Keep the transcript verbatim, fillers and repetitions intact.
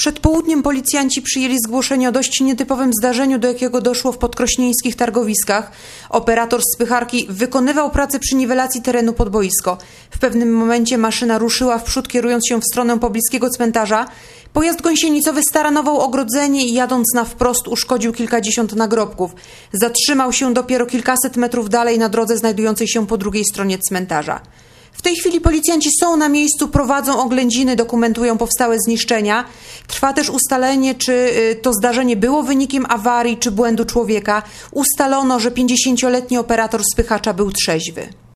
Przed południem policjanci przyjęli zgłoszenie o dość nietypowym zdarzeniu, do jakiego doszło w podkrośnieńskich targowiskach. Operator spycharki wykonywał pracę przy niwelacji terenu pod boisko. W pewnym momencie maszyna ruszyła w przód, kierując się w stronę pobliskiego cmentarza. Pojazd gąsienicowy staranował ogrodzenie i jadąc na wprost uszkodził kilkadziesiąt nagrobków. Zatrzymał się dopiero kilkaset metrów dalej na drodze znajdującej się po drugiej stronie cmentarza. W tej chwili policjanci są na miejscu, prowadzą oględziny, dokumentują powstałe zniszczenia. Trwa też ustalenie, czy to zdarzenie było wynikiem awarii czy błędu człowieka. Ustalono, że pięćdziesięcioletni operator spychacza był trzeźwy.